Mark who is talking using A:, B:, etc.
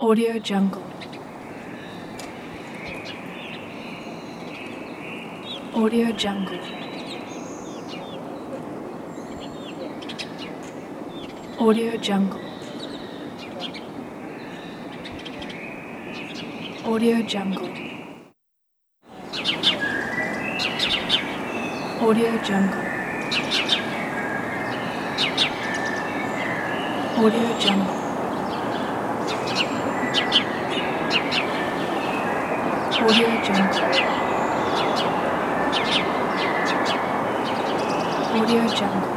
A: Audio Jungle. Audio Jungle. Audio Jungle. Audio Jungle. Audio Jungle. Audio Jungle. Audio Jungle. Audio Jungle.